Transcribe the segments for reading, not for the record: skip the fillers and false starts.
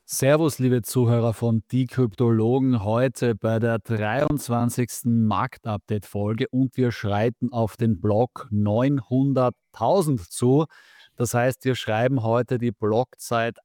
Servus, liebe Zuhörer von Die Kryptologen, heute bei der 23. Marktupdate-Folge und wir schreiten auf den Block 900.000 zu. Das heißt, wir schreiben heute die Blockzeit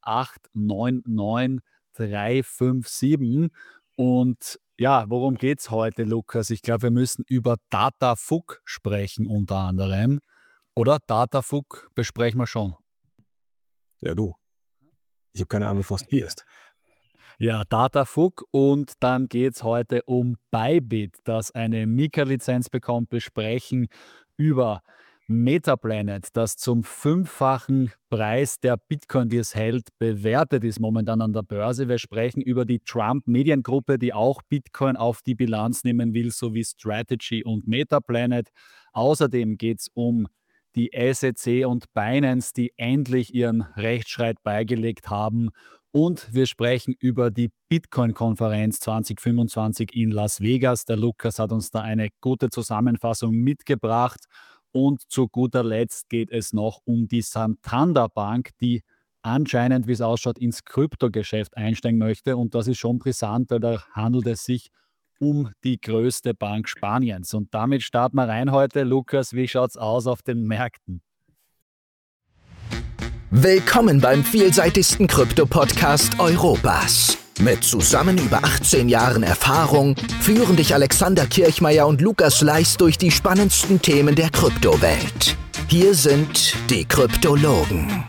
899357. Und ja, worum geht es heute, Lukas? Ich glaube, wir müssen über Datafug sprechen unter anderem. Oder? Datafug besprechen wir schon. Ja, du. Ich habe keine Ahnung, was du ist. Ja, Datafug, und dann geht es heute um Bybit, das eine Mika-Lizenz bekommt. Wir sprechen über Metaplanet, das zum 5-fachen Preis der Bitcoin, die es hält, bewertet ist momentan an der Börse. Wir sprechen über die Trump-Mediengruppe, die auch Bitcoin auf die Bilanz nehmen will, sowie Strategy und Metaplanet. Außerdem geht es um die SEC und Binance, die endlich ihren Rechtsstreit beigelegt haben. Und wir sprechen über die Bitcoin-Konferenz 2025 in Las Vegas. Der Lukas hat uns da eine gute Zusammenfassung mitgebracht. Und zu guter Letzt geht es noch um die Santander Bank, die anscheinend, wie es ausschaut, ins Kryptogeschäft einsteigen möchte. Und das ist schon brisant, weil da handelt es sich um die größte Bank Spaniens. Und damit starten wir rein heute. Lukas, wie schaut es aus auf den Märkten? Willkommen beim vielseitigsten Krypto-Podcast Europas. Mit zusammen über 18 Jahren Erfahrung führen dich Alexander Kirchmeier und Lukas Leis durch die spannendsten Themen der Kryptowelt. Hier sind die Kryptologen.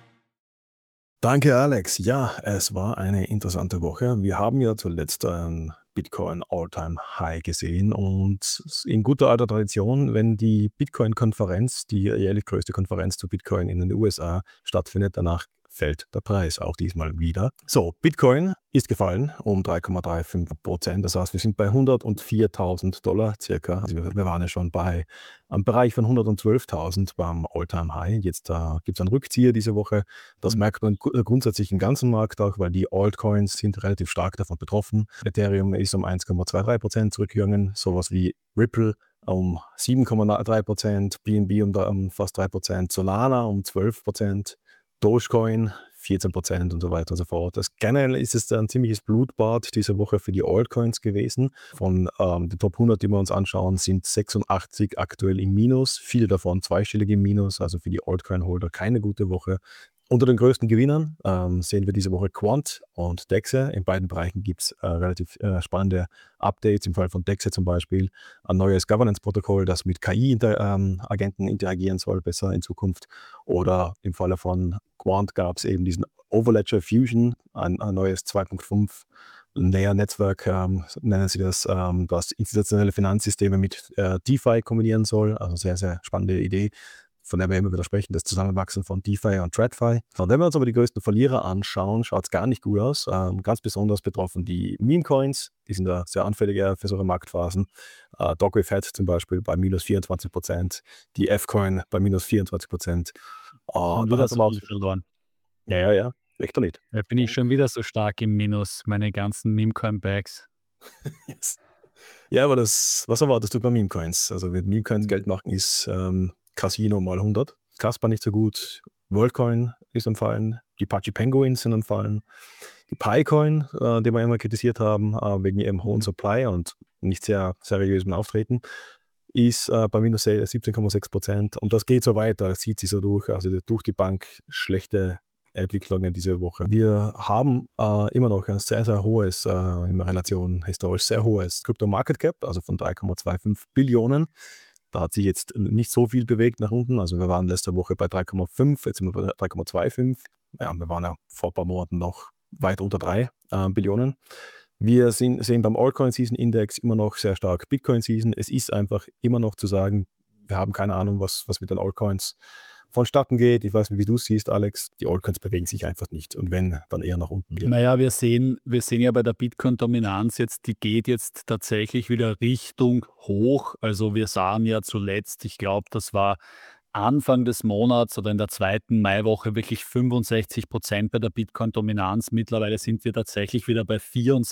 Danke, Alex. Ja, es war eine interessante Woche. Wir haben ja zuletzt ein Bitcoin All-Time-High gesehen und in guter alter Tradition, wenn die Bitcoin-Konferenz, die jährlich größte Konferenz zu Bitcoin in den USA stattfindet, danach fällt der Preis auch diesmal wieder. So, Bitcoin ist gefallen um 3,35%. Das heißt, wir sind bei $104.000 circa. Also wir waren ja schon bei am Bereich von 112.000 beim All-Time-High. Jetzt gibt es einen Rückzieher diese Woche. Das merkt man grundsätzlich im ganzen Markt auch, weil die Altcoins sind relativ stark davon betroffen. Ethereum ist um 1,23% zurückgegangen. Sowas wie Ripple um 7,3%, BNB um fast 3%, Solana um 12%. Dogecoin 14% und so weiter und so fort. Generell ist es ein ziemliches Blutbad diese Woche für die Altcoins gewesen. Von den Top 100, die wir uns anschauen, sind 86 aktuell im Minus. Viele davon zweistellig im Minus, also für die Altcoin-Holder keine gute Woche. Unter den größten Gewinnern sehen wir diese Woche Quant und DEXE. In beiden Bereichen gibt es relativ spannende Updates. Im Fall von DEXE zum Beispiel ein neues Governance-Protokoll, das mit KI-Agenten interagieren soll, besser in Zukunft. Oder im Falle von Quant gab es eben diesen Overledger Fusion, ein neues 2.5 Layer-Netzwerk, nennen sie das, das institutionelle Finanzsysteme mit DeFi kombinieren soll. Also sehr, sehr spannende Idee, von der wir immer wieder sprechen, das Zusammenwachsen von DeFi und TradFi. Und wenn wir uns aber die größten Verlierer anschauen, schaut es gar nicht gut aus. Ganz besonders betroffen die Meme-Coins, die sind da sehr anfälliger für solche Marktphasen. Dogwifhat zum Beispiel bei minus 24%, die F-Coin bei minus 24%. Und wieder so viel verloren. Ja, echt doch nicht. Da bin ich schon wieder so stark im Minus, meine ganzen Meme-Coin-Bags. Yes. Ja, aber was erwartest du bei Meme-Coins? Also mit Meme-Coins Geld machen ist Casino mal 100. Kasper nicht so gut. Worldcoin ist am Fallen. Die Apache Penguins sind am Fallen. Die Picoin, die wir immer kritisiert haben, wegen ihrem hohen Supply und nicht sehr seriösem Auftreten, ist bei minus 17,6%. Und das geht so weiter. Das zieht sich so durch. Also durch die Bank schlechte Entwicklungen diese Woche. Wir haben immer noch ein sehr, sehr hohes, in Relation historisch sehr hohes Crypto-Market-Cap, also von 3,25 Billionen. Da hat sich jetzt nicht so viel bewegt nach unten. Also wir waren letzte Woche bei 3,5, jetzt sind wir bei 3,25. Ja, wir waren ja vor ein paar Monaten noch weit unter 3 Billionen. Wir sehen beim Altcoin-Season-Index immer noch sehr stark Bitcoin-Season. Es ist einfach immer noch zu sagen, wir haben keine Ahnung, was mit den Altcoins vonstatten geht. Ich weiß nicht, wie du es siehst, Alex. Die Altcoins bewegen sich einfach nicht. Und wenn, dann eher nach unten. Naja, wir sehen ja bei der Bitcoin-Dominanz jetzt, die geht jetzt tatsächlich wieder Richtung hoch. Also wir sahen ja zuletzt, ich glaube, das war Anfang des Monats oder in der zweiten Maiwoche wirklich 65% bei der Bitcoin-Dominanz. Mittlerweile sind wir tatsächlich wieder bei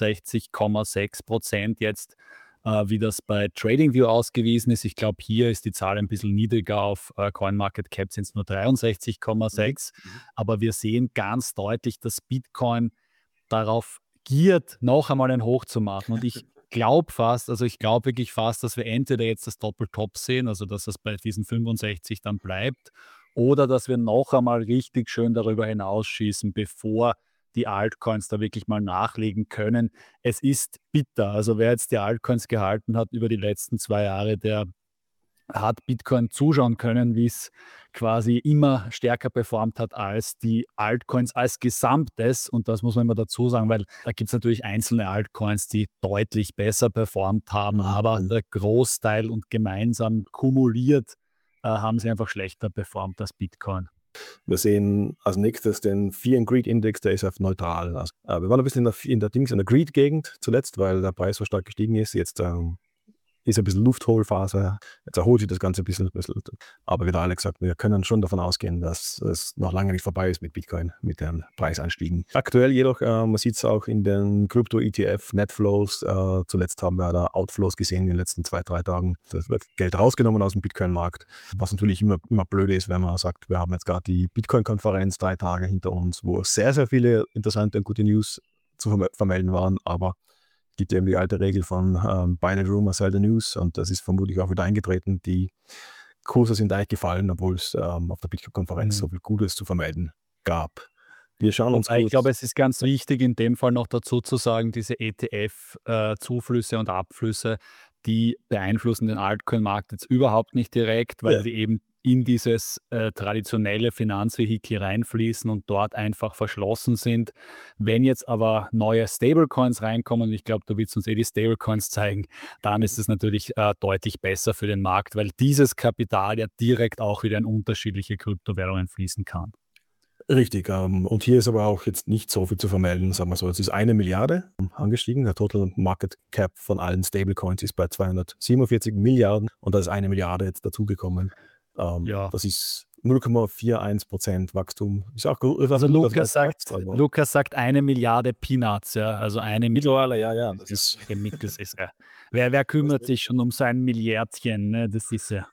64,6% jetzt, wie das bei TradingView ausgewiesen ist. Ich glaube, hier ist die Zahl ein bisschen niedriger. Auf CoinMarketCap sind es nur 63,6. Aber wir sehen ganz deutlich, dass Bitcoin darauf giert, noch einmal ein Hoch zu machen. Und ich glaube wirklich fast, dass wir entweder jetzt das Doppeltop sehen, also dass es bei diesen 65 dann bleibt, oder dass wir noch einmal richtig schön darüber hinausschießen, bevor die Altcoins da wirklich mal nachlegen können. Es ist bitter. Also wer jetzt die Altcoins gehalten hat über die letzten 2 Jahre, der hat Bitcoin zuschauen können, wie es quasi immer stärker performt hat als die Altcoins als Gesamtes. Und das muss man immer dazu sagen, weil da gibt es natürlich einzelne Altcoins, die deutlich besser performt haben, aber der Großteil und gemeinsam kumuliert haben sie einfach schlechter performt als Bitcoin. Wir sehen als nächstes den Fear and Greed Index, der ist auf neutral. Also, wir waren ein bisschen in der Greed-Gegend zuletzt, weil der Preis so stark gestiegen ist. Jetzt ist ein bisschen Luftholphase. Jetzt erholt sich das Ganze ein bisschen. Aber wie der Alex sagt, wir können schon davon ausgehen, dass es noch lange nicht vorbei ist mit Bitcoin, mit den Preisanstiegen. Aktuell jedoch, man sieht es auch in den Krypto-ETF, Netflows. Zuletzt haben wir da Outflows gesehen in den letzten 2-3 Tagen. Das wird Geld rausgenommen aus dem Bitcoin-Markt, was natürlich immer blöd ist, wenn man sagt, wir haben jetzt gerade die Bitcoin-Konferenz 3 Tage hinter uns, wo sehr, sehr viele interessante und gute News zu vermelden waren, aber gibt eben die alte Regel von Buy the Rumor, Sell the News, und das ist vermutlich auch wieder eingetreten. Die Kurse sind eigentlich gefallen, obwohl es auf der Bitcoin-Konferenz so viel Gutes zu vermelden gab. Wir schauen uns Ich glaube, es ist ganz wichtig, in dem Fall noch dazu zu sagen, diese ETF-Zuflüsse und Abflüsse, die beeinflussen den Altcoin-Markt jetzt überhaupt nicht direkt, weil sie eben in dieses traditionelle Finanzvehikel reinfließen und dort einfach verschlossen sind. Wenn jetzt aber neue Stablecoins reinkommen, und ich glaube, du willst uns die Stablecoins zeigen, dann ist es natürlich deutlich besser für den Markt, weil dieses Kapital ja direkt auch wieder in unterschiedliche Kryptowährungen fließen kann. Richtig, und hier ist aber auch jetzt nicht so viel zu vermelden, sagen wir so. Es ist 1 Milliarde angestiegen. Der Total Market Cap von allen Stablecoins ist bei 247 Milliarden und da ist 1 Milliarde jetzt dazugekommen. Das ist 0,41% Wachstum. Ist auch gut. Also Lukas sagt 1 Milliarde Peanuts, ja. Also eine mittlerweile, ja. Das ist ja. Wer kümmert sich schon um sein Milliardchen? Ne? Das ist ja.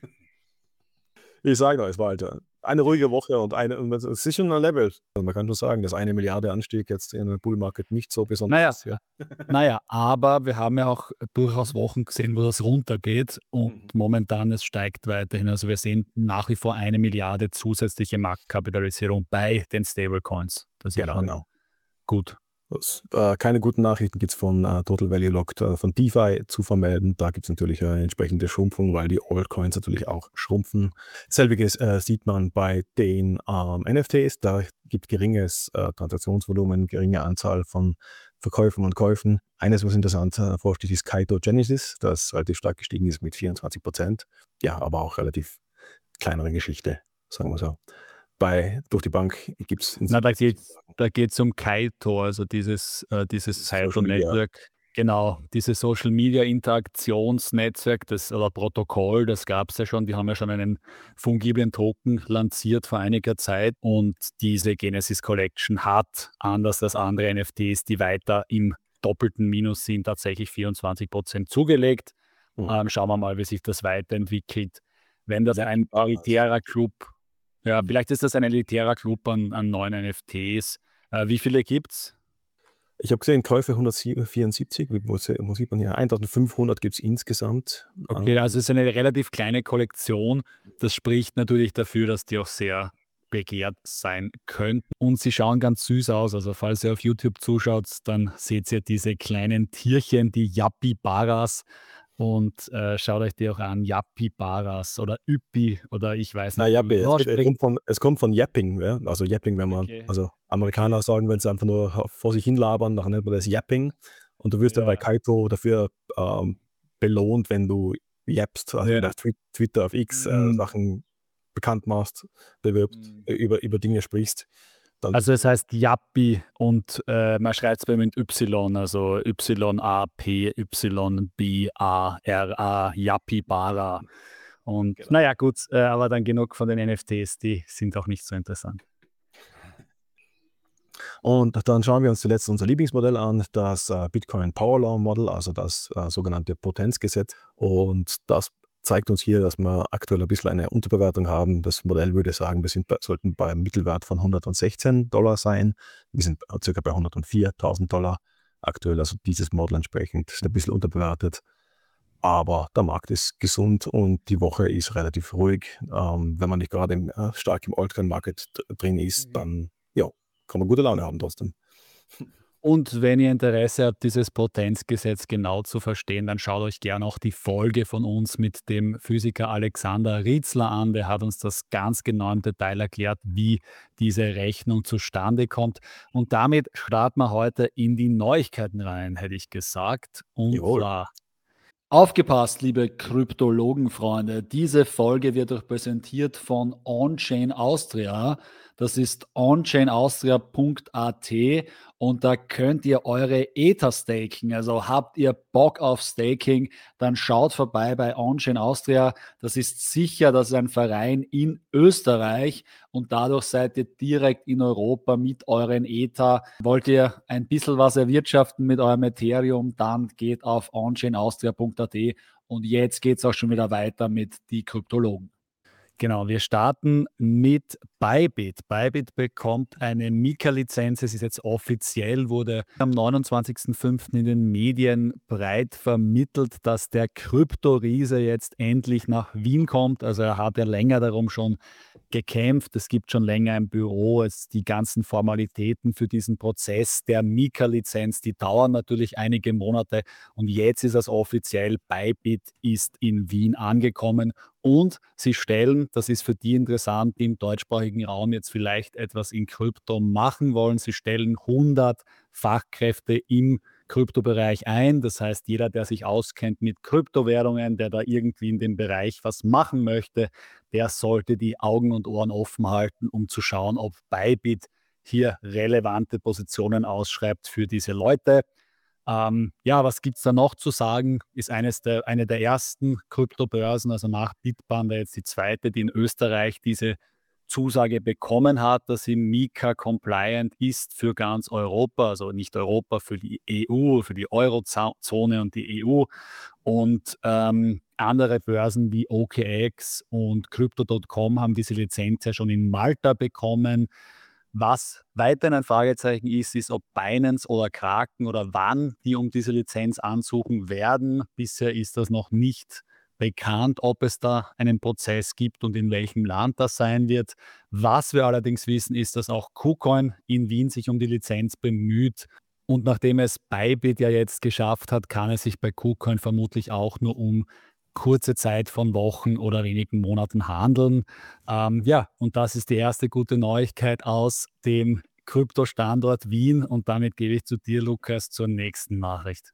Ich sage noch, es war halt eine ruhige Woche und es ist schon ein Level. Also man kann schon sagen, dass 1 Milliarde Anstieg jetzt in der Bull Market nicht so besonders ist. Ja. Naja, aber wir haben ja auch durchaus Wochen gesehen, wo das runtergeht und momentan es steigt weiterhin. Also wir sehen nach wie vor 1 Milliarde zusätzliche Marktkapitalisierung bei den Stablecoins. Das ist genau. Gut. Keine guten Nachrichten gibt es von Total Value Locked, von DeFi zu vermelden. Da gibt es natürlich eine entsprechende Schrumpfung, weil die Altcoins natürlich auch schrumpfen. Selbiges sieht man bei den NFTs. Da gibt geringes Transaktionsvolumen, geringe Anzahl von Verkäufen und Käufen. Eines, was interessant hervorsticht, ist Kaito Genesis, das relativ stark gestiegen ist mit 24%. Ja, aber auch relativ kleinere Geschichte, sagen wir so. Durch die Bank gibt es... Da geht es um Kaito, also dieses Social Network. Genau, dieses Social Media Interaktionsnetzwerk oder Protokoll, das gab es ja schon. Die haben ja schon einen fungiblen Token lanciert vor einiger Zeit. Und diese Genesis Collection hat, anders als andere NFTs, die weiter im doppelten Minus sind, tatsächlich 24% zugelegt. Schauen wir mal, wie sich das weiterentwickelt. Wenn das ein elitärer Club... Ja, vielleicht ist das ein elitärer Club an neuen NFTs. Wie viele gibt's? Ich habe gesehen, Käufe 174, wo sieht man hier, 1500 gibt es insgesamt. Okay, also es ist eine relativ kleine Kollektion. Das spricht natürlich dafür, dass die auch sehr begehrt sein könnten. Und sie schauen ganz süß aus. Also falls ihr auf YouTube zuschaut, dann seht ihr diese kleinen Tierchen, die Yapibaras. Und schaut euch die auch an, Yapibaras oder Yppi oder ich weiß nicht. Es kommt von Yapping, ja? Also Yapping, wenn man, also Amerikaner sagen, wenn sie einfach nur vor sich hin labern, dann nennt man das Yapping. Und du wirst ja bei Kaito dafür belohnt, wenn du yappst, also auf Twitter, auf X Sachen bekannt machst, bewirbst, über Dinge sprichst. Also es heißt Yappi und man schreibt es mit Y, also Y-A-P-Y-B-A-R-A, Yapibara. Und naja gut, aber dann genug von den NFTs, die sind auch nicht so interessant. Und dann schauen wir uns zuletzt unser Lieblingsmodell an, das Bitcoin Power Law Model, also das sogenannte Potenzgesetz. Und das zeigt uns hier, dass wir aktuell ein bisschen eine Unterbewertung haben. Das Modell würde sagen, sollten bei einem Mittelwert von $116 sein. Wir sind circa bei $104.000 aktuell, also dieses Model entsprechend ist ein bisschen unterbewertet. Aber der Markt ist gesund und die Woche ist relativ ruhig. Wenn man nicht gerade stark im Altcoin-Market drin ist, dann kann man gute Laune haben trotzdem. Und wenn ihr Interesse habt, dieses Potenzgesetz genau zu verstehen, dann schaut euch gerne auch die Folge von uns mit dem Physiker Alexander Rietzler an. Der hat uns das ganz genau im Detail erklärt, wie diese Rechnung zustande kommt. Und damit starten wir heute in die Neuigkeiten rein, hätte ich gesagt. Und Jawohl. zwar aufgepasst, liebe Kryptologenfreunde. Diese Folge wird euch präsentiert von OnChain Austria. Das ist onchainaustria.at und da könnt ihr eure Ether staken. Also habt ihr Bock auf Staking, dann schaut vorbei bei OnChain Austria. Das ist sicher, das ist ein Verein in Österreich und dadurch seid ihr direkt in Europa mit euren Ether. Wollt ihr ein bisschen was erwirtschaften mit eurem Ethereum, dann geht auf onchainaustria.at und jetzt geht es auch schon wieder weiter mit die Kryptologen. Genau, wir starten mit Bybit. Bybit bekommt eine Mika-Lizenz. Es ist jetzt offiziell, wurde am 29.05. in den Medien breit vermittelt, dass der Kryptoriese jetzt endlich nach Wien kommt. Also er hat ja länger darum schon gekämpft. Es gibt schon länger ein Büro. Die ganzen Formalitäten für diesen Prozess der Mika-Lizenz, die dauern natürlich einige Monate. Und jetzt ist es offiziell, Bybit ist in Wien angekommen. Und sie stellen, das ist für die interessant, die im deutschsprachigen Raum jetzt vielleicht etwas in Krypto machen wollen, sie stellen 100 Fachkräfte im Kryptobereich ein. Das heißt, jeder, der sich auskennt mit Kryptowährungen, der da irgendwie in dem Bereich was machen möchte, der sollte die Augen und Ohren offen halten, um zu schauen, ob Bybit hier relevante Positionen ausschreibt für diese Leute. Was gibt es da noch zu sagen? Ist eine der ersten Kryptobörsen, also nach Bitpanda jetzt die zweite, die in Österreich diese Zusage bekommen hat, dass sie Mika-compliant ist für ganz Europa, also nicht Europa, für die EU, für die Eurozone und die EU. Und andere Börsen wie OKX und Crypto.com haben diese Lizenz ja schon in Malta bekommen. Was weiterhin ein Fragezeichen ist, ob Binance oder Kraken oder wann die um diese Lizenz ansuchen werden. Bisher ist das noch nicht bekannt, ob es da einen Prozess gibt und in welchem Land das sein wird. Was wir allerdings wissen, ist, dass auch KuCoin in Wien sich um die Lizenz bemüht. Und nachdem es Bybit ja jetzt geschafft hat, kann es sich bei KuCoin vermutlich auch nur um kurze Zeit von Wochen oder wenigen Monaten handeln. Und das ist die erste gute Neuigkeit aus dem Kryptostandort Wien. Und damit gebe ich zu dir, Lukas, zur nächsten Nachricht.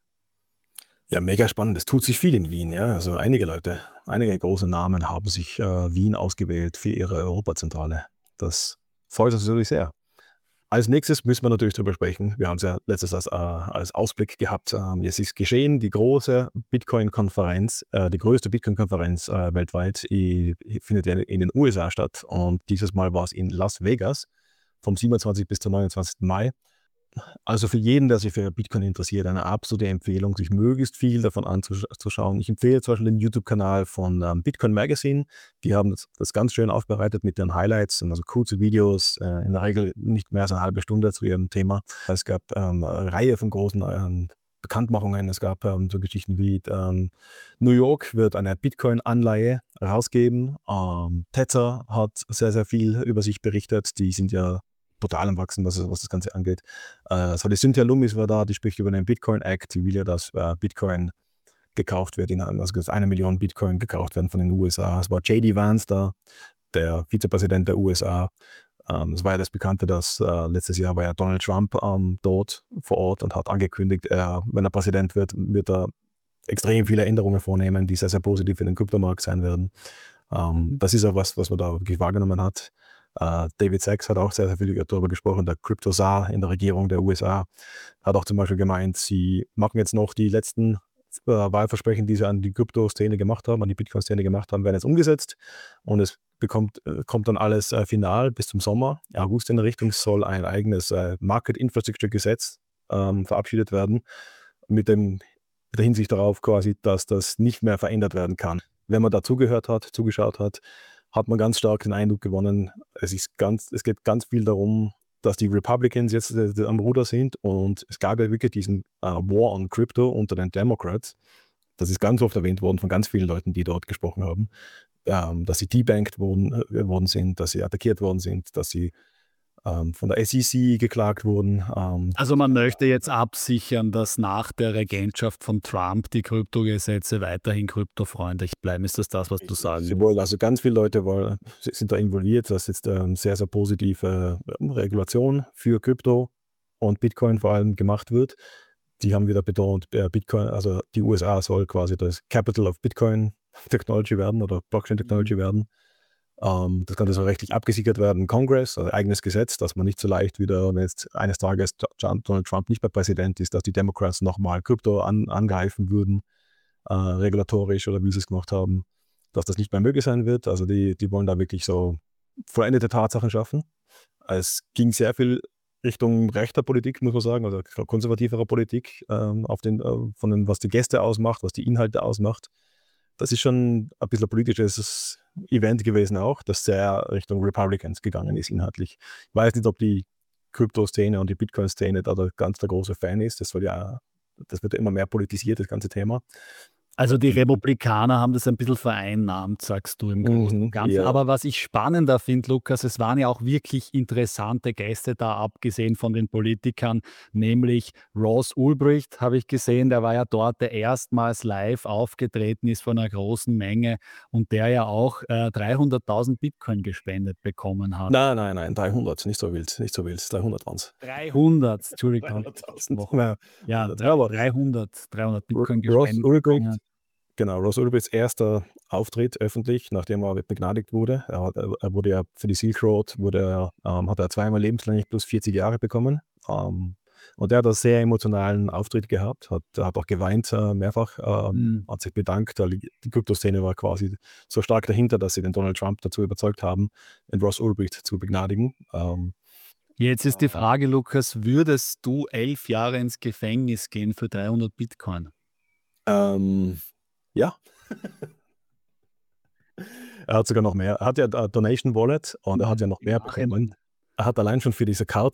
Ja, mega spannend. Es tut sich viel in Wien. Ja. Also einige große Namen haben sich Wien ausgewählt für ihre Europazentrale. Das freut uns natürlich sehr. Als nächstes müssen wir natürlich darüber sprechen. Wir haben es ja letztes als Ausblick gehabt. Es ist geschehen, die große Bitcoin-Konferenz, die größte Bitcoin-Konferenz weltweit, findet ja in den USA statt. Und dieses Mal war es in Las Vegas vom 27. bis zum 29. Mai. Also für jeden, der sich für Bitcoin interessiert, eine absolute Empfehlung, sich möglichst viel davon anzuschauen. Ich empfehle zum Beispiel den YouTube-Kanal von Bitcoin Magazine. Die haben das ganz schön aufbereitet mit den Highlights, also kurze Videos, in der Regel nicht mehr als eine halbe Stunde zu ihrem Thema. Es gab eine Reihe von großen Bekanntmachungen. Es gab so Geschichten wie New York wird eine Bitcoin-Anleihe rausgeben. Tether hat sehr, sehr viel über sich berichtet. Die sind ja brutal am Wachsen, was das Ganze angeht. Die Cynthia Lummis war da, die spricht über den Bitcoin Act, die will ja, dass Bitcoin gekauft wird, also dass 1 Million Bitcoin gekauft werden von den USA. Es war J.D. Vance da, der Vizepräsident der USA. Es war ja das Bekannte, dass letztes Jahr war ja Donald Trump dort vor Ort und hat angekündigt, wenn er Präsident wird, wird er extrem viele Änderungen vornehmen, die sehr, sehr positiv für den Kryptomarkt sein werden. Das ist auch was man da wirklich wahrgenommen hat. David Sachs hat auch sehr, sehr viel darüber gesprochen, der Crypto-Czar in der Regierung der USA hat auch zum Beispiel gemeint, sie machen jetzt noch die letzten Wahlversprechen, die sie an die Krypto-Szene gemacht haben, an die Bitcoin-Szene gemacht haben, werden jetzt umgesetzt und es kommt dann alles final bis zum Sommer. August in der Richtung soll ein eigenes Market Infrastructure Gesetz verabschiedet werden mit der Hinsicht darauf quasi, dass das nicht mehr verändert werden kann, wenn man da zugeschaut hat, hat man ganz stark den Eindruck gewonnen, es geht ganz viel darum, dass die Republicans jetzt am Ruder sind und es gab ja wirklich diesen War on Crypto unter den Democrats. Das ist ganz oft erwähnt worden von ganz vielen Leuten, die dort gesprochen haben, dass sie debanked worden sind, dass sie attackiert worden sind, dass sie von der SEC geklagt wurden. Also man möchte jetzt absichern, dass nach der Regentschaft von Trump die Kryptogesetze weiterhin kryptofreundlich bleiben. Ist das, was du sagen Sie willst? wollen, also ganz viele Leute sind da involviert, dass jetzt sehr, sehr positive Regulation für Krypto und Bitcoin vor allem gemacht wird. Die haben wieder betont, Bitcoin, also die USA soll quasi das Capital of Bitcoin Technology werden oder Blockchain Technology werden. Das Ganze soll rechtlich abgesichert werden im Kongress, also eigenes Gesetz, dass man nicht so leicht wieder, wenn jetzt eines Tages Donald Trump nicht mehr Präsident ist, dass die Democrats nochmal Krypto angreifen würden, regulatorisch oder wie sie es gemacht haben, dass das nicht mehr möglich sein wird. Also die wollen da wirklich so vollendete Tatsachen schaffen. Es ging sehr viel Richtung rechter Politik, muss man sagen, also konservativerer Politik, was die Gäste ausmacht, was die Inhalte ausmacht. Das ist schon ein bisschen ein politisches Event gewesen auch, das sehr Richtung Republicans gegangen ist inhaltlich. Ich weiß nicht, ob die Krypto-Szene und die Bitcoin-Szene da ganz der große Fan ist. Das wird ja immer mehr politisiert, das ganze Thema. Also die Republikaner haben das ein bisschen vereinnahmt, sagst du im Großen und Ganzen. Ja. Aber was ich spannender finde, Lukas, es waren ja auch wirklich interessante Gäste da, abgesehen von den Politikern, nämlich Ross Ulbricht, habe ich gesehen, der war ja dort, der erstmals live aufgetreten ist von einer großen Menge und der ja auch 300.000 Bitcoin gespendet bekommen hat. Nein, 300, nicht so wild, 300 waren es. 300, Entschuldigung. 300.000. Ja, aber 300 Bitcoin Ross gespendet Ulbricht, bekommen hat. genau, Ross Ulbrichts erster Auftritt öffentlich, nachdem er begnadigt wurde. Er wurde ja für die Silk Road, hat er zweimal lebenslänglich plus 40 Jahre bekommen. Und er hat einen sehr emotionalen Auftritt gehabt, hat auch geweint mehrfach, hat sich bedankt. Die Kryptoszene war quasi so stark dahinter, dass sie den Donald Trump dazu überzeugt haben, den Ross Ulbricht zu begnadigen. Jetzt ist die Frage, Lukas, würdest du 11 Jahre ins Gefängnis gehen für 300 Bitcoin? Ja. Er hat sogar noch mehr. Er hat ja eine Donation Wallet und er hat ja noch mehr bekommen. Er hat allein schon für diese Karte,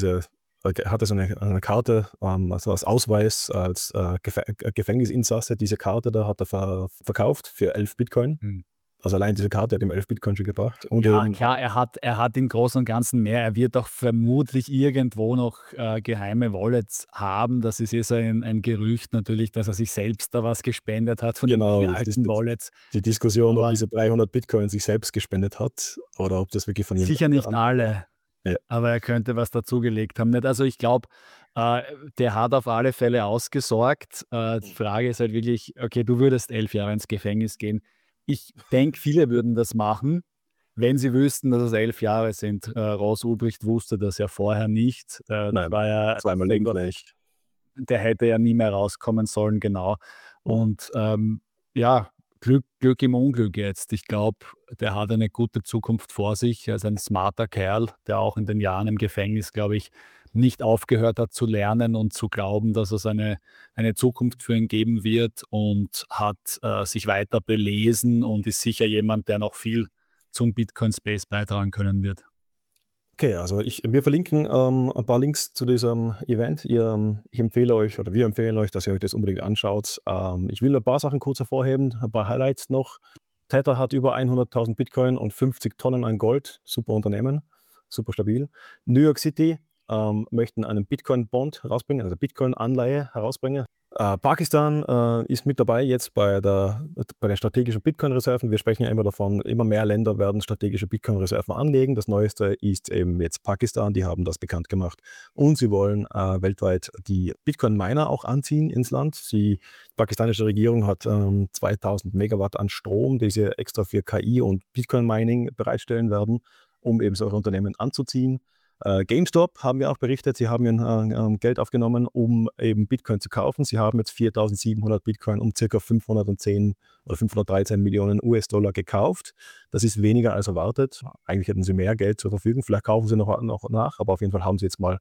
er hatte so eine Karte, also als Ausweis, als Gefängnisinsasse, diese Karte da hat er verkauft für 11 Bitcoin. Also allein diese Karte hat ihm 11 Bitcoin schon gebracht. Und ja, klar, er hat im Großen und Ganzen mehr. Er wird auch vermutlich irgendwo noch geheime Wallets haben. Das ist jetzt ein Gerücht natürlich, dass er sich selbst da was gespendet hat von den alten Wallets. Die Diskussion, ob diese 300 Bitcoin sich selbst gespendet hat oder ob das wirklich von ihm... Sicher nicht alle, ja. Aber er könnte was dazugelegt haben. Also ich glaube, der hat auf alle Fälle ausgesorgt. Die Frage ist halt wirklich, okay, du würdest 11 Jahre ins Gefängnis gehen. Ich denke, viele würden das machen, wenn sie wüssten, dass es 11 Jahre sind. Ross Ulbricht wusste das ja vorher nicht. Nein, war ja zweimal länger nicht. Der hätte ja nie mehr rauskommen sollen, genau. Und ja, Glück im Unglück jetzt. Ich glaube, der hat eine gute Zukunft vor sich. Er ist ein smarter Kerl, der auch in den Jahren im Gefängnis, glaube ich, nicht aufgehört hat zu lernen und zu glauben, dass es eine Zukunft für ihn geben wird und hat sich weiter belesen und ist sicher jemand, der noch viel zum Bitcoin-Space beitragen können wird. Okay, also wir verlinken ein paar Links zu diesem Event. Wir empfehlen euch, dass ihr euch das unbedingt anschaut. Ich will ein paar Sachen kurz hervorheben, ein paar Highlights noch. Tether hat über 100.000 Bitcoin und 50 Tonnen an Gold. Super Unternehmen, super stabil. New York City möchten einen Bitcoin-Bond herausbringen, also Bitcoin-Anleihe herausbringen. Pakistan ist mit dabei jetzt bei den strategischen Bitcoin-Reserven. Wir sprechen ja immer davon, immer mehr Länder werden strategische Bitcoin-Reserven anlegen. Das Neueste ist eben jetzt Pakistan, die haben das bekannt gemacht. Und sie wollen weltweit die Bitcoin-Miner auch anziehen ins Land. Die pakistanische Regierung hat 2000 Megawatt an Strom, die sie extra für KI und Bitcoin-Mining bereitstellen werden, um eben solche Unternehmen anzuziehen. GameStop haben wir auch berichtet, sie haben Geld aufgenommen, um eben Bitcoin zu kaufen. Sie haben jetzt 4.700 Bitcoin um ca. 510 oder 513 Millionen US-Dollar gekauft. Das ist weniger als erwartet. Eigentlich hätten sie mehr Geld zur Verfügung. Vielleicht kaufen sie noch nach, aber auf jeden Fall haben sie jetzt mal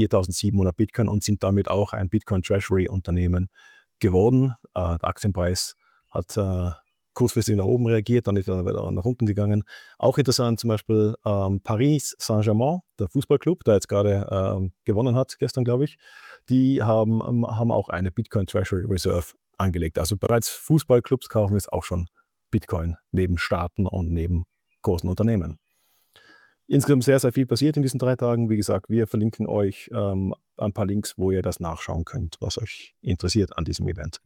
4.700 Bitcoin und sind damit auch ein Bitcoin-Treasury-Unternehmen geworden. Der Aktienpreis hat kurzfristig nach oben reagiert, dann ist er wieder nach unten gegangen. Auch interessant zum Beispiel Paris Saint-Germain, der Fußballclub, der jetzt gerade gewonnen hat, gestern glaube ich, die haben auch eine Bitcoin Treasury Reserve angelegt. Also bereits Fußballclubs kaufen jetzt auch schon Bitcoin neben Staaten und neben großen Unternehmen. Insgesamt sehr, sehr viel passiert in diesen 3 Tagen. Wie gesagt, wir verlinken euch ein paar Links, wo ihr das nachschauen könnt, was euch interessiert an diesem Event.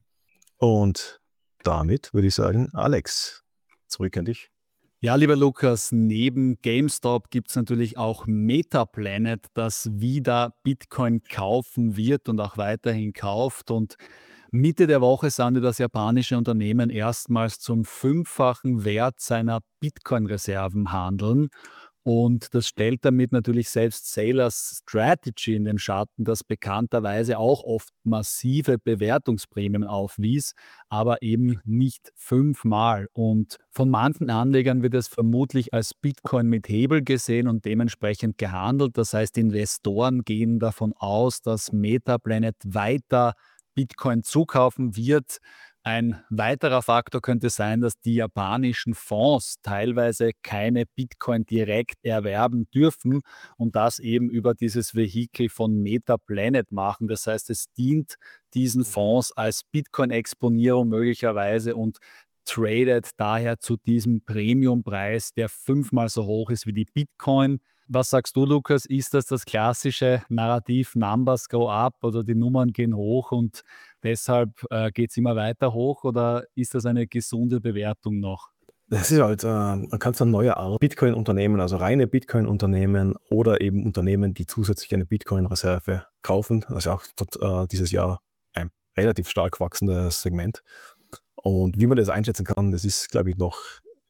Und damit würde ich sagen, Alex, zurück an dich. Ja, lieber Lukas, neben GameStop gibt es natürlich auch Metaplanet, das wieder Bitcoin kaufen wird und auch weiterhin kauft. Und Mitte der Woche sandet das japanische Unternehmen erstmals zum 5-fachen Wert seiner Bitcoin-Reserven handeln. Und das stellt damit natürlich selbst Sailors Strategy in den Schatten, das bekannterweise auch oft massive Bewertungsprämien aufwies, aber eben nicht 5-mal. Und von manchen Anlegern wird es vermutlich als Bitcoin mit Hebel gesehen und dementsprechend gehandelt. Das heißt, Investoren gehen davon aus, dass Metaplanet weiter Bitcoin zukaufen wird. Ein weiterer Faktor könnte sein, dass die japanischen Fonds teilweise keine Bitcoin direkt erwerben dürfen und das eben über dieses Vehikel von Metaplanet machen. Das heißt, es dient diesen Fonds als Bitcoin-Exponierung möglicherweise und tradet daher zu diesem Premiumpreis, der 5-mal so hoch ist wie die Bitcoin. Was sagst du, Lukas? Ist das klassische Narrativ Numbers go up oder die Nummern gehen hoch und deshalb geht es immer weiter hoch oder ist das eine gesunde Bewertung noch? Das ist halt, man kann es eine neue Art Bitcoin-Unternehmen, also reine Bitcoin-Unternehmen oder eben Unternehmen, die zusätzlich eine Bitcoin-Reserve kaufen. Das ist auch dieses Jahr ein relativ stark wachsendes Segment. Und wie man das einschätzen kann, das ist, glaube ich, noch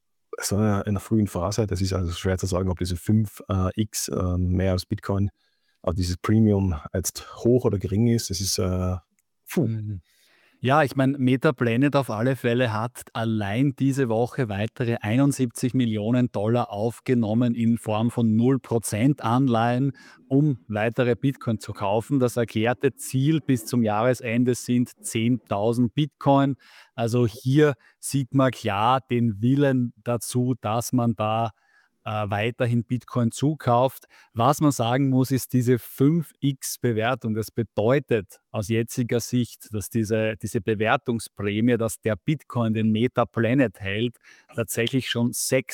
so in einer frühen Phase. Das ist also schwer zu sagen, ob diese 5x mehr als Bitcoin, also dieses Premium jetzt hoch oder gering ist. Das ist, Mhm. Ja, ich meine, Metaplanet auf alle Fälle hat allein diese Woche weitere 71 Millionen Dollar aufgenommen in Form von 0% Anleihen, um weitere Bitcoin zu kaufen. Das erklärte Ziel bis zum Jahresende sind 10.000 Bitcoin. Also hier sieht man klar den Willen dazu, dass man da weiterhin Bitcoin zukauft. Was man sagen muss, ist diese 5x-Bewertung. Das bedeutet aus jetziger Sicht, dass diese Bewertungsprämie, dass der Bitcoin den Metaplanet hält, tatsächlich schon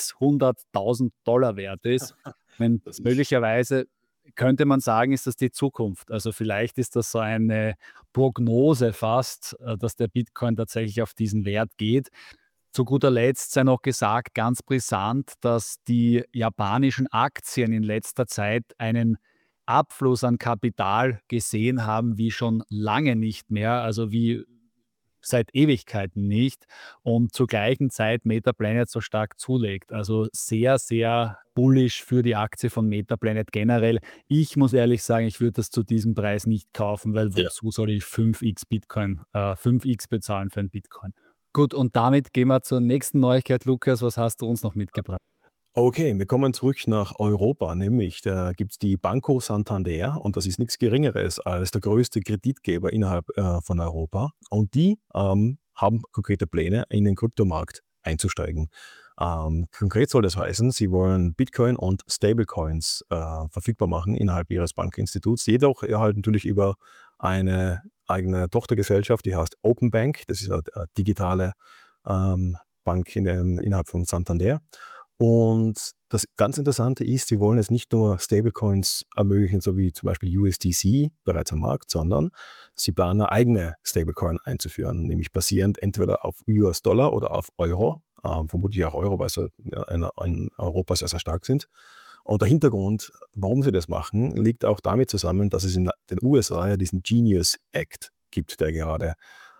600.000 Dollar wert ist. Wenn das ist möglicherweise könnte man sagen, ist das die Zukunft. Also vielleicht ist das so eine Prognose fast, dass der Bitcoin tatsächlich auf diesen Wert geht. Zu guter Letzt sei noch gesagt, ganz brisant, dass die japanischen Aktien in letzter Zeit einen Abfluss an Kapital gesehen haben, wie schon lange nicht mehr, also wie seit Ewigkeiten nicht und zur gleichen Zeit Metaplanet so stark zulegt. Also sehr, sehr bullish für die Aktie von Metaplanet generell. Ich muss ehrlich sagen, ich würde das zu diesem Preis nicht kaufen, weil Ja. wozu soll ich 5x bezahlen für ein Bitcoin? Gut, und damit gehen wir zur nächsten Neuigkeit. Lukas, was hast du uns noch mitgebracht? Okay, wir kommen zurück nach Europa, nämlich da gibt es die Banco Santander und das ist nichts Geringeres als der größte Kreditgeber innerhalb von Europa und die haben konkrete Pläne, in den Kryptomarkt einzusteigen. Konkret soll das heißen, sie wollen Bitcoin und Stablecoins verfügbar machen innerhalb ihres Bankinstituts, jedoch halt natürlich über eine eigene Tochtergesellschaft, die heißt Open Bank, das ist eine digitale Bank innerhalb von Santander. Und das ganz Interessante ist, sie wollen jetzt nicht nur Stablecoins ermöglichen, so wie zum Beispiel USDC bereits am Markt, sondern sie planen eine eigene Stablecoin einzuführen, nämlich basierend entweder auf US-Dollar oder auf Euro, vermutlich auch Euro, weil sie in Europa sehr, sehr stark sind. Und der Hintergrund, warum sie das machen, liegt auch damit zusammen, dass es in den USA ja diesen Genius Act gibt, der gerade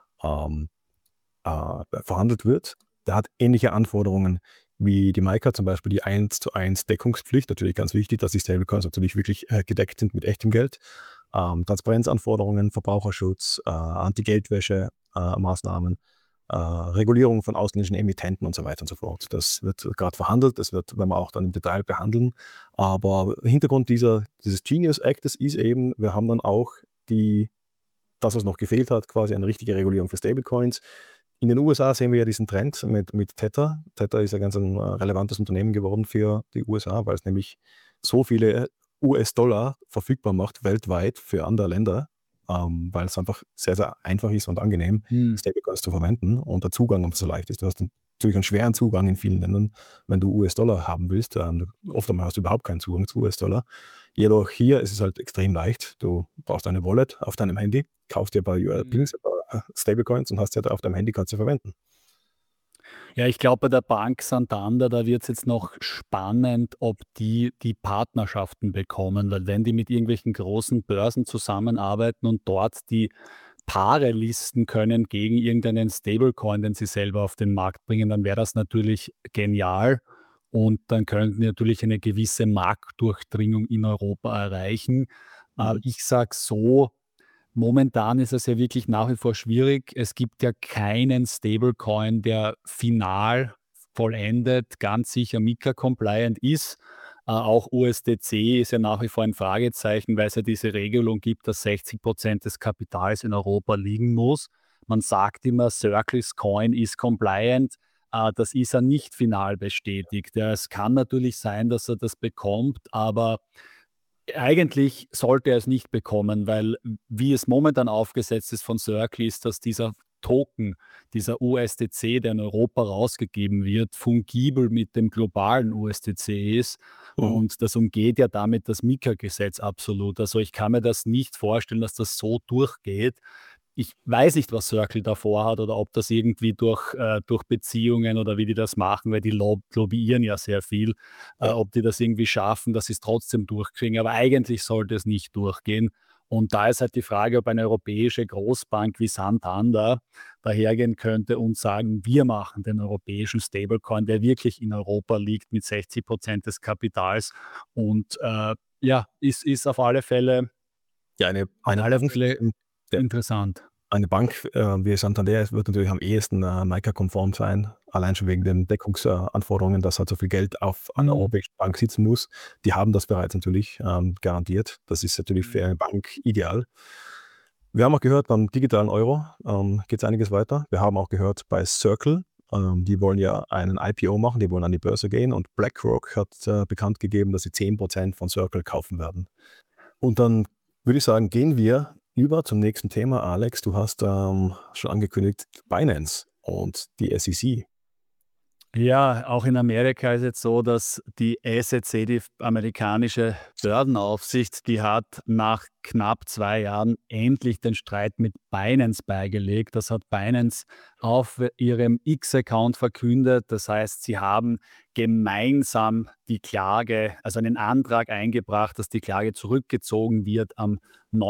verhandelt wird. Der hat ähnliche Anforderungen wie die MiCA, zum Beispiel die 1:1 Deckungspflicht, natürlich ganz wichtig, dass die Stablecoins natürlich wirklich gedeckt sind mit echtem Geld. Transparenzanforderungen, Verbraucherschutz, Anti-Geldwäsche Maßnahmen, Regulierung von ausländischen Emittenten und so weiter und so fort. Das wird gerade verhandelt, das werden wir auch dann im Detail behandeln. Aber Hintergrund dieses Genius Actes ist eben, wir haben dann auch das, was noch gefehlt hat, quasi eine richtige Regulierung für Stablecoins. In den USA sehen wir ja diesen Trend mit Tether. Tether ist ja ganz ein relevantes Unternehmen geworden für die USA, weil es nämlich so viele US-Dollar verfügbar macht weltweit für andere Länder, weil es einfach sehr, sehr einfach ist und angenehm, Hm. Stablecoins zu verwenden und der Zugang so leicht ist. Du hast natürlich einen schweren Zugang in vielen Ländern, wenn du US-Dollar haben willst. Oft einmal hast du überhaupt keinen Zugang zu US-Dollar. Jedoch hier ist es halt extrem leicht. Du brauchst eine Wallet auf deinem Handy, kaufst dir ein paar Pins, ein paar Stablecoins und hast sie auf deinem Handy, kannst du verwenden. Ja, ich glaube, bei der Bank Santander, da wird es jetzt noch spannend, ob die Partnerschaften bekommen, weil wenn die mit irgendwelchen großen Börsen zusammenarbeiten und dort die Paare listen können gegen irgendeinen Stablecoin, den sie selber auf den Markt bringen, dann wäre das natürlich genial und dann könnten die natürlich eine gewisse Marktdurchdringung in Europa erreichen. Mhm. Ich sage so, momentan ist es ja wirklich nach wie vor schwierig. Es gibt ja keinen Stablecoin, der final vollendet, ganz sicher MiCA-compliant ist. Auch USDC ist ja nach wie vor ein Fragezeichen, weil es ja diese Regelung gibt, dass 60% des Kapitals in Europa liegen muss. Man sagt immer, Circle's Coin ist compliant. Das ist ja nicht final bestätigt. Ja, es kann natürlich sein, dass er das bekommt, aber eigentlich sollte er es nicht bekommen, weil wie es momentan aufgesetzt ist von Circle, ist, dass dieser Token, dieser USDC, der in Europa rausgegeben wird, fungibel mit dem globalen USDC ist. Mhm. Und das umgeht ja damit das MiCA-Gesetz absolut. Also ich kann mir das nicht vorstellen, dass das so durchgeht. Ich weiß nicht, was Circle davor hat oder ob das irgendwie durch Beziehungen oder wie die das machen, weil die lobbyieren ja sehr viel, Ja. ob die das irgendwie schaffen, dass sie es trotzdem durchkriegen. Aber eigentlich sollte es nicht durchgehen. Und da ist halt die Frage, ob eine europäische Großbank wie Santander dahergehen könnte und sagen, wir machen den europäischen Stablecoin, der wirklich in Europa liegt mit 60% des Kapitals. Und ja, ist auf alle Fälle, Ja, auf alle Fälle der, interessant. eine Bank wie Santander wird natürlich am ehesten MiCA-konform sein, allein schon wegen den Deckungsanforderungen, dass halt so viel Geld auf einer Mhm. europäischen Bank sitzen muss. Die haben das bereits natürlich garantiert. Das ist natürlich für Mhm. eine Bank ideal. Wir haben auch gehört, beim digitalen Euro geht es einiges weiter. Wir haben auch gehört bei Circle, die wollen ja einen IPO machen, die wollen an die Börse gehen und BlackRock hat bekannt gegeben, dass sie 10% von Circle kaufen werden. Und dann würde ich sagen, gehen wir über zum nächsten Thema. Alex, du hast schon angekündigt, Binance und die SEC. Ja, auch in Amerika ist es so, dass die SEC, die amerikanische Börsenaufsicht, die hat nach knapp 2 Jahren endlich den Streit mit Binance beigelegt. Das hat Binance auf ihrem X-Account verkündet. Das heißt, sie haben gemeinsam die Klage, also einen Antrag eingebracht, dass die Klage zurückgezogen wird. Am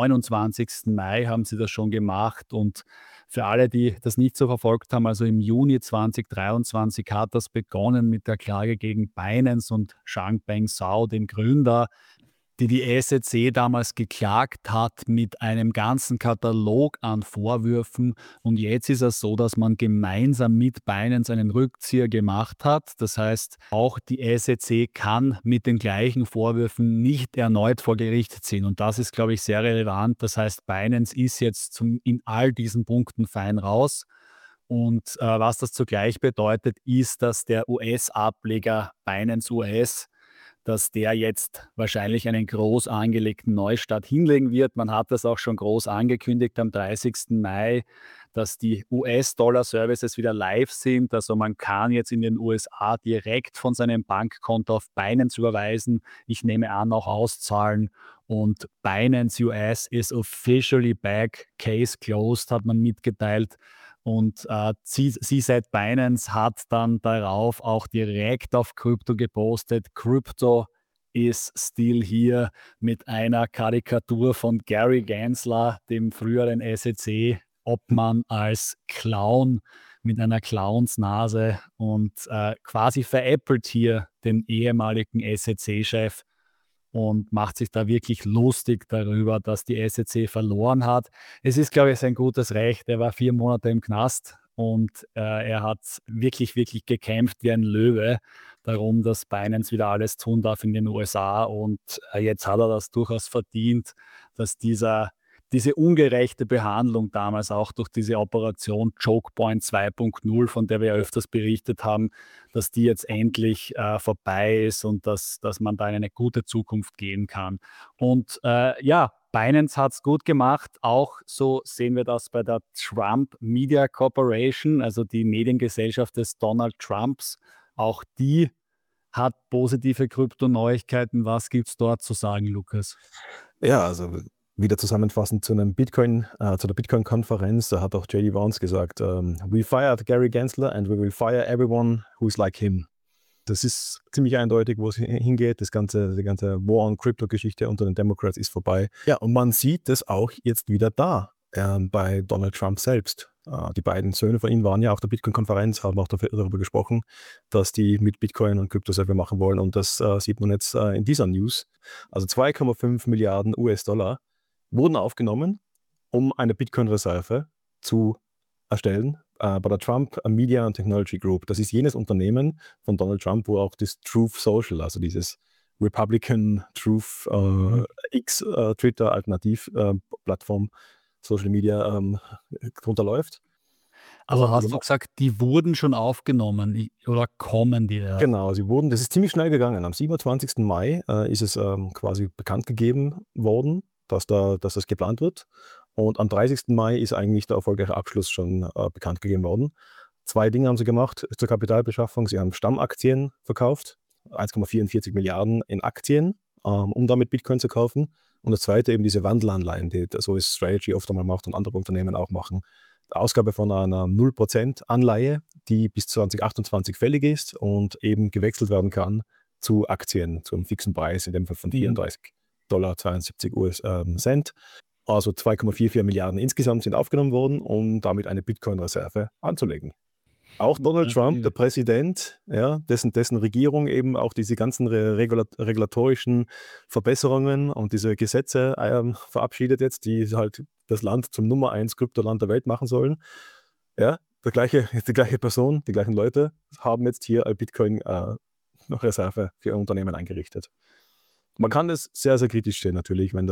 29. Mai haben sie das schon gemacht und für alle, die das nicht so verfolgt haben, also im Juni 2023 hat das begonnen mit der Klage gegen Binance und Changpeng Zhao, den Gründer, die SEC damals geklagt hat mit einem ganzen Katalog an Vorwürfen. Und jetzt ist es so, dass man gemeinsam mit Binance einen Rückzieher gemacht hat. Das heißt, auch die SEC kann mit den gleichen Vorwürfen nicht erneut vor Gericht ziehen. Und das ist, glaube ich, sehr relevant. Das heißt, Binance ist jetzt in all diesen Punkten fein raus. Und was das zugleich bedeutet, ist, dass der US-Ableger Binance US, dass der jetzt wahrscheinlich einen groß angelegten Neustart hinlegen wird. Man hat das auch schon groß angekündigt am 30. Mai, dass die US-Dollar-Services wieder live sind. Also man kann jetzt in den USA direkt von seinem Bankkonto auf Binance überweisen. Ich nehme an, auch auszahlen. Und Binance US is officially back. Case closed, hat man mitgeteilt. Und CZ Binance hat dann darauf auch direkt auf Krypto gepostet. Crypto is still here mit einer Karikatur von Gary Gensler, dem früheren SEC-Obmann, als Clown mit einer Clownsnase und quasi veräppelt hier den ehemaligen SEC-Chef und macht sich da wirklich lustig darüber, dass die SEC verloren hat. Es ist, glaube ich, sein gutes Recht. Er war 4 Monate im Knast und er hat wirklich, wirklich gekämpft wie ein Löwe darum, dass Binance wieder alles tun darf in den USA. Und jetzt hat er das durchaus verdient, dass dieser diese ungerechte Behandlung damals auch durch diese Operation Chokepoint 2.0, von der wir ja öfters berichtet haben, dass die jetzt endlich vorbei ist und dass man da in eine gute Zukunft gehen kann. Und ja, Binance hat es gut gemacht. Auch so sehen wir das bei der Trump Media Corporation, also die Mediengesellschaft des Donald Trumps. Auch die hat positive Kryptoneuigkeiten. Was gibt es dort zu sagen, Lukas? Ja, also wieder zusammenfassend zu der Bitcoin-Konferenz, da hat auch JD Vance gesagt, we fired Gary Gensler and we will fire everyone who's like him. Das ist ziemlich eindeutig, wo es hingeht. Die ganze War on Crypto-Geschichte unter den Democrats ist vorbei. Ja, und man sieht das auch jetzt wieder da bei Donald Trump selbst. Die beiden Söhne von ihm waren ja auf der Bitcoin-Konferenz, haben auch darüber gesprochen, dass die mit Bitcoin und Krypto selber machen wollen. Und das sieht man jetzt in dieser News. Also 2,5 Milliarden US-Dollar wurden aufgenommen, um eine Bitcoin-Reserve zu erstellen bei der Trump Media and Technology Group. Das ist jenes Unternehmen von Donald Trump, wo auch das Truth Social, also dieses Republican Truth X Twitter Alternativ-Plattform Social Media drunter läuft. Aber hast du gesagt, die wurden schon aufgenommen oder kommen die? Genau, das ist ziemlich schnell gegangen. Am 27. Mai ist es quasi bekannt gegeben worden, dass das geplant wird. Und am 30. Mai ist eigentlich der erfolgreiche Abschluss schon bekannt gegeben worden. 2 Dinge haben sie gemacht zur Kapitalbeschaffung. Sie haben Stammaktien verkauft, 1,44 Milliarden in Aktien, um damit Bitcoin zu kaufen. Und das zweite eben diese Wandelanleihen, die so ist Strategy oft einmal macht und andere Unternehmen auch machen. Die Ausgabe von einer 0% Anleihe, die bis 2028 fällig ist und eben gewechselt werden kann zu Aktien, zu einem fixen Preis, in dem Fall von $34,72. Also 2,44 Milliarden insgesamt sind aufgenommen worden, um damit eine Bitcoin-Reserve anzulegen. Auch Donald Trump, der Präsident, ja, dessen Regierung eben auch diese ganzen regulatorischen Verbesserungen und diese Gesetze verabschiedet jetzt, die halt das Land zum Nummer 1 Kryptoland der Welt machen sollen. Ja, die gleiche Person, die gleichen Leute haben jetzt hier eine Bitcoin-Reserve für ihr Unternehmen eingerichtet. Man kann das sehr, sehr kritisch sehen natürlich, wenn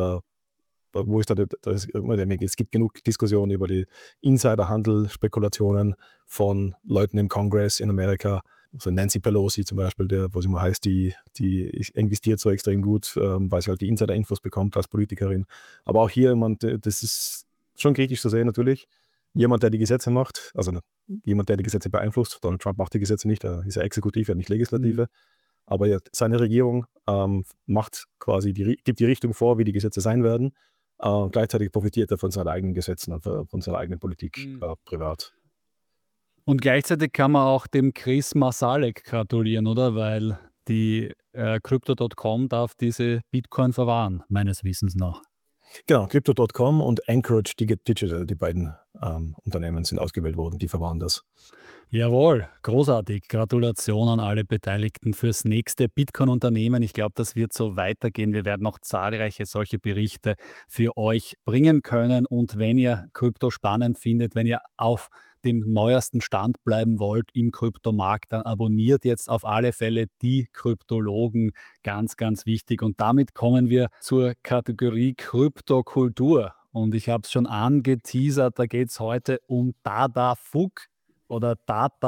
es gibt genug Diskussionen über die Insiderhandel, Spekulationen von Leuten im Kongress in Amerika, also Nancy Pelosi zum Beispiel, wo sie mal heißt, die investiert so extrem gut, weil sie halt die Insider-Infos bekommt als Politikerin. Aber auch hier, das ist schon kritisch zu sehen natürlich. Jemand, der die Gesetze macht, also jemand, der die Gesetze beeinflusst, Donald Trump macht die Gesetze nicht, er ist ja Exekutive, nicht Legislative. Aber ja, seine Regierung gibt die Richtung vor, wie die Gesetze sein werden. Gleichzeitig profitiert er von seinen eigenen Gesetzen und von seiner eigenen Politik privat. Und gleichzeitig kann man auch dem Chris Masalek gratulieren, oder? Weil die Crypto.com darf diese Bitcoin verwahren, meines Wissens nach. Genau, Crypto.com und Anchorage Digital, die beiden Unternehmen sind ausgewählt worden, die verwahren das. Jawohl, großartig. Gratulation an alle Beteiligten fürs nächste Bitcoin-Unternehmen. Ich glaube, das wird so weitergehen. Wir werden noch zahlreiche solche Berichte für euch bringen können. Und wenn ihr Krypto spannend findet, wenn ihr auf dem neuesten Stand bleiben wollt im Kryptomarkt, dann abonniert jetzt auf alle Fälle die Kryptologen. Ganz, ganz wichtig. Und damit kommen wir zur Kategorie Kryptokultur. Und ich habe es schon angeteasert, da geht es heute um Dada Fug. Oder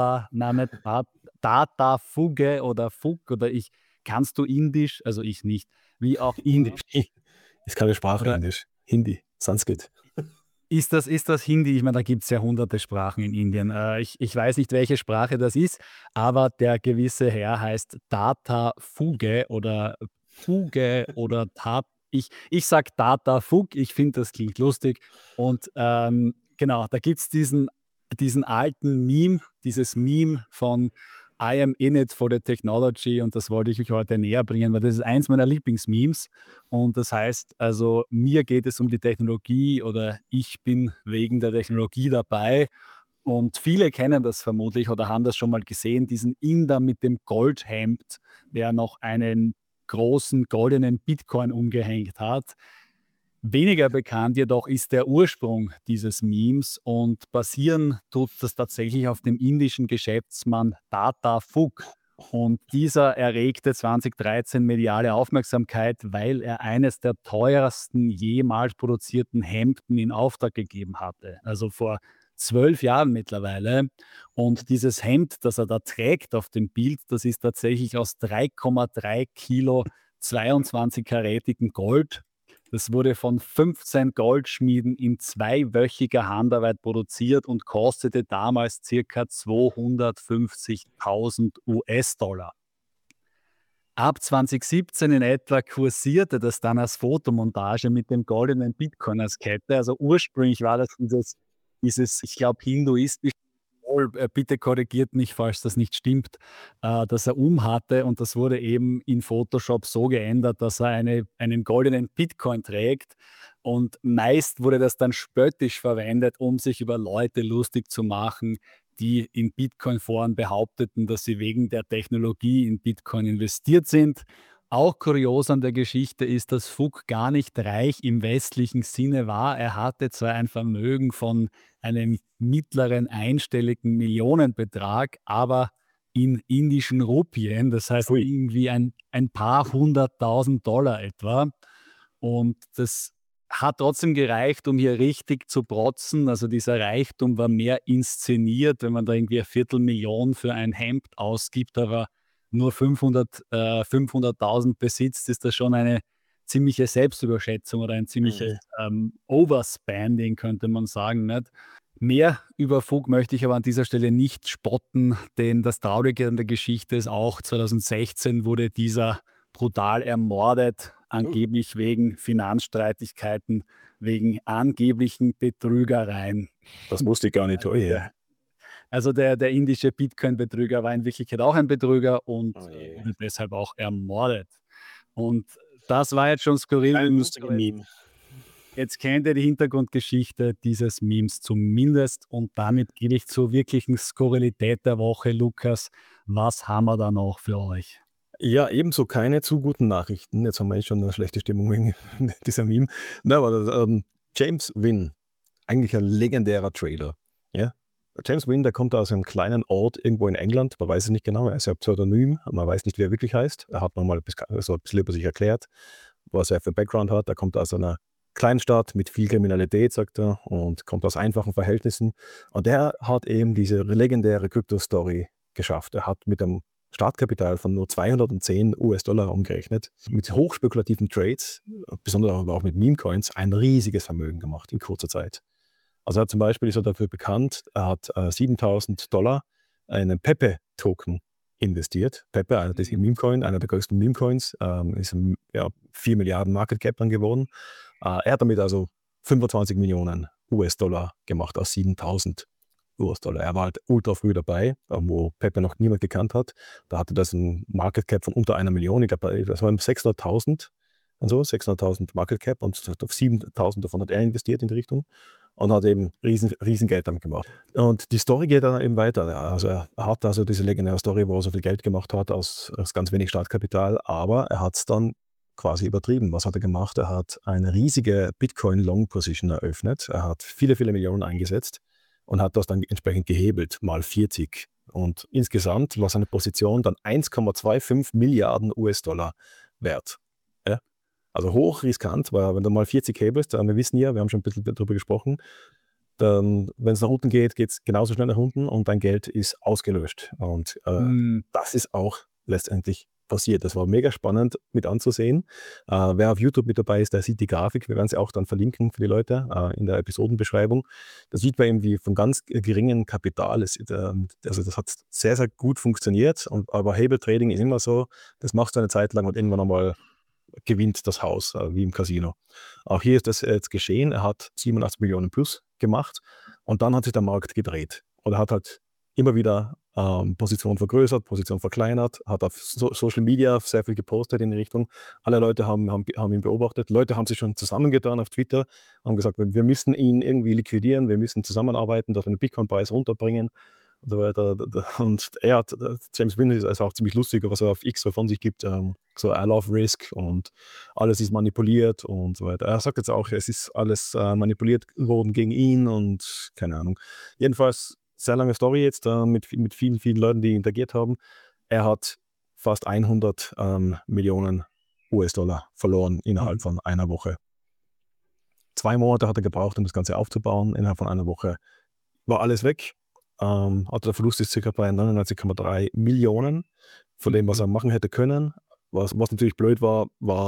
Data Fuge oder Fug oder kannst du Indisch? Also ich nicht. Wie auch Indisch. Ist keine Sprache, oder Indisch. Hindi, Sanskrit. Ist das Hindi? Ich meine, da gibt es ja hunderte Sprachen in Indien. Ich weiß nicht, welche Sprache das ist, aber der gewisse Herr heißt Data Fuge oder Fuge oder Ich sage Data Fug, ich finde, das klingt lustig. Und genau, da gibt es diesen alten Meme, dieses Meme von I am in it for the technology, und das wollte ich euch heute näher bringen, weil das ist eins meiner Lieblingsmemes und das heißt, also mir geht es um die Technologie oder ich bin wegen der Technologie dabei und viele kennen das vermutlich oder haben das schon mal gesehen, diesen Inder mit dem Goldhemd, der noch einen großen goldenen Bitcoin umgehängt hat. Weniger bekannt jedoch ist der Ursprung dieses Memes und basieren tut das tatsächlich auf dem indischen Geschäftsmann Data Fug. Und dieser erregte 2013 mediale Aufmerksamkeit, weil er eines der teuersten jemals produzierten Hemden in Auftrag gegeben hatte. Also vor 12 Jahren mittlerweile. Und dieses Hemd, das er da trägt auf dem Bild, das ist tatsächlich aus 3,3 Kilo 22-karätigem Gold. Das wurde von 15 Goldschmieden in zweiwöchiger Handarbeit produziert und kostete damals ca. 250.000 US-Dollar. Ab 2017 in etwa kursierte das dann als Fotomontage mit dem goldenen Bitcoin als Kette. Also ursprünglich war das dieses ich glaube, hinduistische Symbol, bitte korrigiert mich, falls das nicht stimmt, das er umhatte. Und das wurde eben in Photoshop so geändert, dass er einen goldenen Bitcoin trägt. Und meist wurde das dann spöttisch verwendet, um sich über Leute lustig zu machen, die in Bitcoin-Foren behaupteten, dass sie wegen der Technologie in Bitcoin investiert sind. Auch kurios an der Geschichte ist, dass Fug gar nicht reich im westlichen Sinne war. Er hatte zwar ein Vermögen von einem mittleren einstelligen Millionenbetrag, aber in indischen Rupien, das heißt Ui. irgendwie ein paar hunderttausend Dollar etwa. Und das hat trotzdem gereicht, um hier richtig zu protzen. Also dieser Reichtum war mehr inszeniert, wenn man da irgendwie 250.000 für ein Hemd ausgibt, aber nur 500.000 besitzt, ist das schon eine ziemliche Selbstüberschätzung oder ein ziemliches Overspending, könnte man sagen. Nicht? Mehr über Fug möchte ich aber an dieser Stelle nicht spotten, denn das Traurige an der Geschichte ist auch, 2016 wurde dieser brutal ermordet, angeblich wegen Finanzstreitigkeiten, wegen angeblichen Betrügereien. Das wusste ich gar nicht. Oh je. Also der indische Bitcoin-Betrüger war in Wirklichkeit auch ein Betrüger und Oh je. wurde deshalb auch ermordet. Und das war jetzt schon skurril. Ein genug, lustiges aber Meme. Jetzt kennt ihr die Hintergrundgeschichte dieses Memes zumindest und damit gehe ich zur wirklichen Skurrilität der Woche. Lukas, was haben wir da noch für euch? Ja, ebenso keine zu guten Nachrichten. Jetzt haben wir schon eine schlechte Stimmung wegen dieser Meme. Na, aber James Wynn, eigentlich ein legendärer Trader. Ja? James Wynn, der kommt aus einem kleinen Ort irgendwo in England. Man weiß es nicht genau. Er ist ja Pseudonym. Man weiß nicht, wie er wirklich heißt. Er hat nochmal so ein bisschen über sich erklärt, was er für Background hat. Er kommt aus einer Kleinstadt mit viel Kriminalität, sagt er, und kommt aus einfachen Verhältnissen. Und er hat eben diese legendäre Krypto-Story geschafft. Er hat mit einem Startkapital von nur 210 US-Dollar umgerechnet, mit hochspekulativen Trades, besonders aber auch mit Meme-Coins, ein riesiges Vermögen gemacht in kurzer Zeit. Also er hat zum Beispiel, ist er dafür bekannt, er hat $7.000 in einen Pepe-Token investiert. Pepe, das ist ein Meme-Coin, einer der größten Meme-Coins, ist 4 Milliarden Market Cap dann geworden. Er hat damit also 25 Millionen US-Dollar gemacht aus 7.000 US-Dollar. Er war halt ultra früh dabei, wo Pepe noch niemand gekannt hat. Da hatte das ein Market Cap von unter 1 Million. Ich glaube, das waren 600.000 und so, 600.000 Market Cap und auf 7.000 davon hat er investiert in die Richtung und hat eben riesen Geld damit gemacht. Und die Story geht dann eben weiter. Ja, also er hat also diese legendäre Story, wo er so viel Geld gemacht hat aus ganz wenig Startkapital, aber er hat es dann quasi übertrieben. Was hat er gemacht? Er hat eine riesige Bitcoin-Long-Position eröffnet. Er hat viele, viele Millionen eingesetzt und hat das dann entsprechend gehebelt, mal 40. Und insgesamt war seine Position dann 1,25 Milliarden US-Dollar wert. Ja? Also hochriskant, weil wenn du mal 40 hebelst, wir wissen ja, wir haben schon ein bisschen darüber gesprochen, dann, wenn es nach unten geht, geht es genauso schnell nach unten und dein Geld ist ausgelöscht. Und das ist auch letztendlich passiert. Das war mega spannend mit anzusehen. Wer auf YouTube mit dabei ist, der sieht die Grafik. Wir werden sie auch dann verlinken für die Leute in der Episodenbeschreibung. Da sieht man irgendwie von ganz geringem Kapital. Also das hat sehr, sehr gut funktioniert. Aber Hebeltrading ist immer so, das machst du eine Zeit lang und irgendwann einmal gewinnt das Haus, wie im Casino. Auch hier ist das jetzt geschehen. Er hat 87 Millionen plus gemacht und dann hat sich der Markt gedreht. Und er hat halt immer wieder Position vergrößert, Position verkleinert, hat auf Social Media sehr viel gepostet in die Richtung. Alle Leute haben ihn beobachtet. Leute haben sich schon zusammengetan auf Twitter, haben gesagt, wir müssen ihn irgendwie liquidieren, wir müssen zusammenarbeiten, dass wir den Bitcoin-Preis runterbringen und so weiter. Und James Wynn ist auch ziemlich lustig, was er auf X so von sich gibt, so I love risk und alles ist manipuliert und so weiter. Er sagt jetzt auch, es ist alles manipuliert worden gegen ihn und keine Ahnung. Jedenfalls sehr lange Story jetzt mit vielen, vielen Leuten, die interagiert haben. er hat fast 100 Millionen US-Dollar verloren innerhalb von einer Woche. 2 Monate hat er gebraucht, um das Ganze aufzubauen. Innerhalb von einer Woche war alles weg. Also der Verlust ist ca. bei 99,3 Millionen von dem, was er machen hätte können. Was natürlich blöd war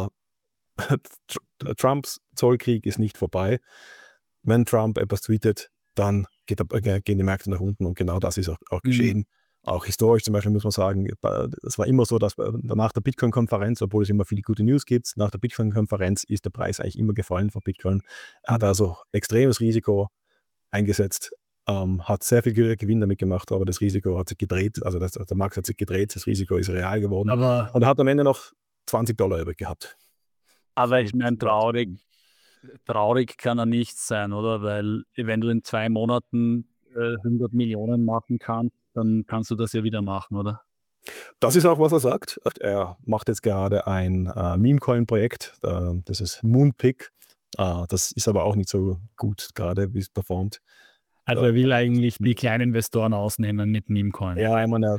Trumps Zollkrieg ist nicht vorbei. Wenn Trump etwas tweetet, dann gehen die Märkte nach unten und genau das ist auch geschehen. Auch historisch zum Beispiel muss man sagen, es war immer so, dass nach der Bitcoin-Konferenz, obwohl es immer viele gute News gibt, nach der Bitcoin-Konferenz ist der Preis eigentlich immer gefallen von Bitcoin. Er hat also extremes Risiko eingesetzt, hat sehr viel Gewinn damit gemacht, aber das Risiko hat sich gedreht, also der Markt hat sich gedreht, das Risiko ist real geworden und er hat am Ende noch $20 übrig gehabt. Aber ich meine, traurig kann er nicht sein, oder? Weil wenn du in 2 Monaten 100 Millionen machen kannst, dann kannst du das ja wieder machen, oder? Das ist auch, was er sagt. Er macht jetzt gerade ein Meme-Coin-Projekt, das ist Moonpick. Das ist aber auch nicht so gut gerade, wie es performt. Also er will eigentlich die kleinen Investoren ausnehmen mit Memecoin. Ja, ich meine,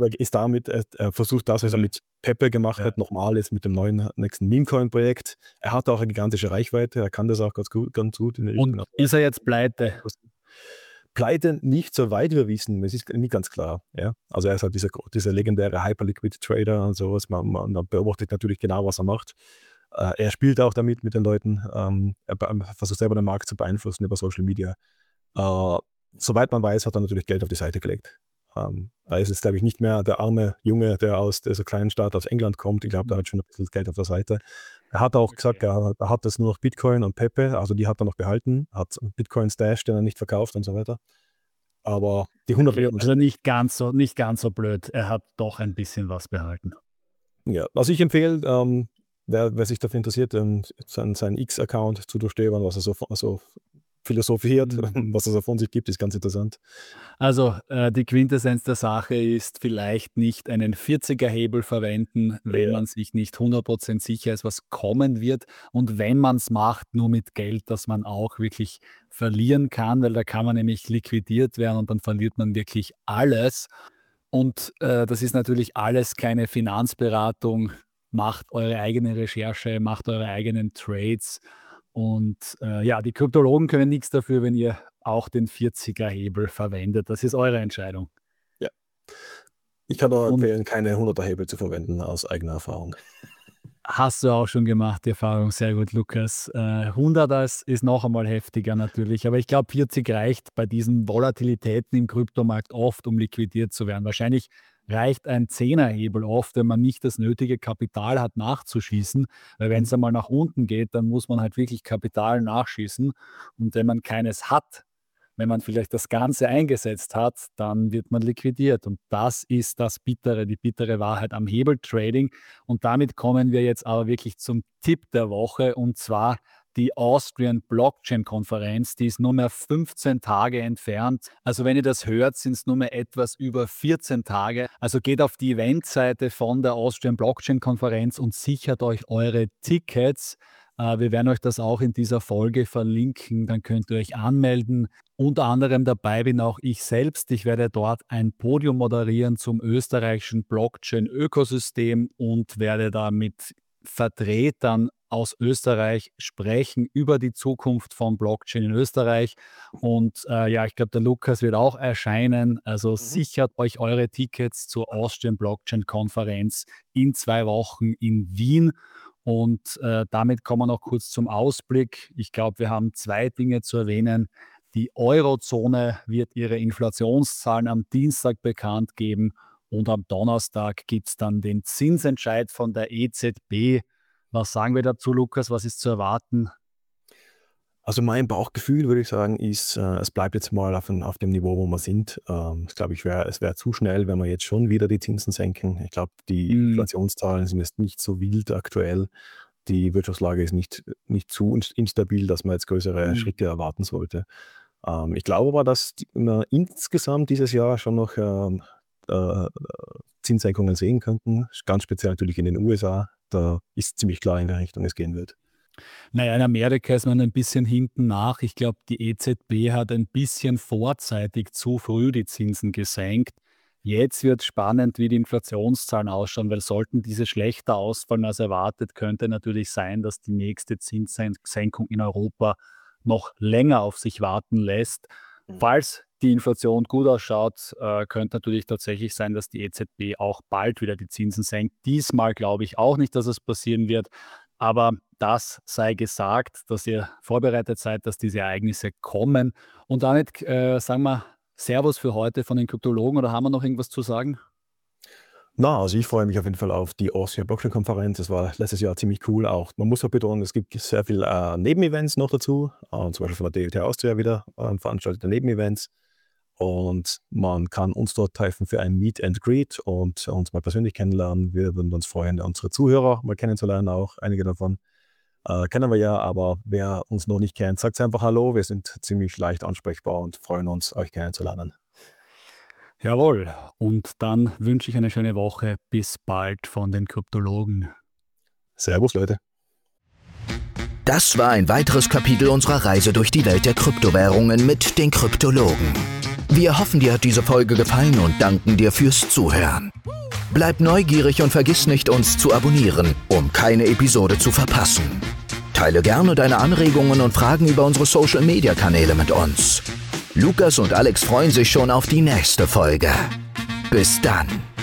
er versucht das, was er mit Pepe gemacht hat, nochmal jetzt mit dem nächsten Memecoin-Projekt. Er hat auch eine gigantische Reichweite, er kann das auch ganz gut. Und ist er jetzt pleite? Pleite nicht, so weit wir wissen, es ist nicht ganz klar. Ja? Also er ist halt dieser legendäre Hyperliquid-Trader und sowas. Man beobachtet natürlich genau, was er macht. Er spielt auch damit mit den Leuten. Er versucht selber den Markt zu beeinflussen über Social Media. Soweit man weiß, hat er natürlich Geld auf die Seite gelegt. Da ist es, glaube ich, nicht mehr der arme Junge, der aus dieser kleinen Stadt aus England kommt. Ich glaube, der hat schon ein bisschen Geld auf der Seite. Er hat auch gesagt, er hat das nur noch Bitcoin und Pepe, also die hat er noch behalten, hat Bitcoin Stash, den er nicht verkauft und so weiter. Aber die 100 Millionen... Also nicht ganz so blöd, er hat doch ein bisschen was behalten. Ja, was ich empfehle, wer sich dafür interessiert, seinen X-Account zu durchstöbern, was er so philosophiert, was er so von sich gibt, ist ganz interessant. Also die Quintessenz der Sache ist, vielleicht nicht einen 40er-Hebel verwenden, wenn man sich nicht 100% sicher ist, was kommen wird. Und wenn man es macht, nur mit Geld, das man auch wirklich verlieren kann, weil da kann man nämlich liquidiert werden und dann verliert man wirklich alles. Und das ist natürlich alles keine Finanzberatung. Macht eure eigene Recherche, macht eure eigenen Trades. Und die Kryptologen können nichts dafür, wenn ihr auch den 40er-Hebel verwendet. Das ist eure Entscheidung. Ja. Ich kann auch empfehlen, keine 100er-Hebel zu verwenden, aus eigener Erfahrung. Hast du auch schon gemacht, die Erfahrung. Sehr gut, Lukas. 100er ist noch einmal heftiger natürlich, aber ich glaube, 40 reicht bei diesen Volatilitäten im Kryptomarkt oft, um liquidiert zu werden. Wahrscheinlich reicht ein 10er-Hebel oft, wenn man nicht das nötige Kapital hat, nachzuschießen. Weil wenn es einmal nach unten geht, dann muss man halt wirklich Kapital nachschießen. Und wenn man keines hat, wenn man vielleicht das Ganze eingesetzt hat, dann wird man liquidiert. Und das ist die bittere Wahrheit am Hebeltrading. Und damit kommen wir jetzt aber wirklich zum Tipp der Woche, und zwar die Austrian Blockchain-Konferenz. Die ist nur mehr 15 Tage entfernt. Also wenn ihr das hört, sind es nur mehr etwas über 14 Tage. Also geht auf die Eventseite von der Austrian Blockchain-Konferenz und sichert euch eure Tickets. Wir werden euch das auch in dieser Folge verlinken. Dann könnt ihr euch anmelden. Unter anderem dabei bin auch ich selbst. Ich werde dort ein Podium moderieren zum österreichischen Blockchain-Ökosystem und werde da mit Vertretern aus Österreich sprechen über die Zukunft von Blockchain in Österreich. Und ich glaube, der Lukas wird auch erscheinen. Also sichert euch eure Tickets zur Austrian Blockchain Konferenz in 2 Wochen in Wien. Und damit kommen wir noch kurz zum Ausblick. Ich glaube, wir haben 2 Dinge zu erwähnen. Die Eurozone wird ihre Inflationszahlen am Dienstag bekannt geben und am Donnerstag gibt es dann den Zinsentscheid von der EZB. Was sagen wir dazu, Lukas? Was ist zu erwarten? Also mein Bauchgefühl, würde ich sagen, ist, es bleibt jetzt mal auf dem Niveau, wo wir sind. Ich glaube, es wäre zu schnell, wenn wir jetzt schon wieder die Zinsen senken. Ich glaube, die Inflationszahlen sind jetzt nicht so wild aktuell. Die Wirtschaftslage ist nicht zu instabil, dass man jetzt größere Schritte erwarten sollte. Ich glaube aber, dass wir insgesamt dieses Jahr schon noch Zinssenkungen sehen könnten. Ganz speziell natürlich in den USA. Da ist ziemlich klar, in der Richtung es gehen wird. Naja, in Amerika ist man ein bisschen hinten nach. Ich glaube, die EZB hat ein bisschen vorzeitig zu früh die Zinsen gesenkt. Jetzt wird spannend, wie die Inflationszahlen ausschauen, weil sollten diese schlechter ausfallen als erwartet, könnte natürlich sein, dass die nächste Zinssenkung in Europa noch länger auf sich warten lässt. Falls die Inflation gut ausschaut, könnte natürlich tatsächlich sein, dass die EZB auch bald wieder die Zinsen senkt. Diesmal glaube ich auch nicht, dass es passieren wird, aber das sei gesagt, dass ihr vorbereitet seid, dass diese Ereignisse kommen. Und damit sagen wir Servus für heute von den Kryptologen, oder haben wir noch irgendwas zu sagen? Na, also ich freue mich auf jeden Fall auf die Austria Blockchain-Konferenz. Das war letztes Jahr ziemlich cool. Auch man muss auch betonen, es gibt sehr viele Nebenevents noch dazu. Zum Beispiel von der DLT Austria wieder veranstaltete Nebenevents. Und man kann uns dort treffen für ein Meet and Greet und uns mal persönlich kennenlernen. Wir würden uns freuen, unsere Zuhörer mal kennenzulernen, auch einige davon. Kennen wir ja, aber wer uns noch nicht kennt, sagt einfach Hallo. Wir sind ziemlich leicht ansprechbar und freuen uns, euch kennenzulernen. Jawohl. Und dann wünsche ich eine schöne Woche. Bis bald von den Kryptologen. Servus, Leute. Das war ein weiteres Kapitel unserer Reise durch die Welt der Kryptowährungen mit den Kryptologen. Wir hoffen, dir hat diese Folge gefallen und danken dir fürs Zuhören. Bleib neugierig und vergiss nicht, uns zu abonnieren, um keine Episode zu verpassen. Teile gerne deine Anregungen und Fragen über unsere Social-Media-Kanäle mit uns. Lukas und Alex freuen sich schon auf die nächste Folge. Bis dann.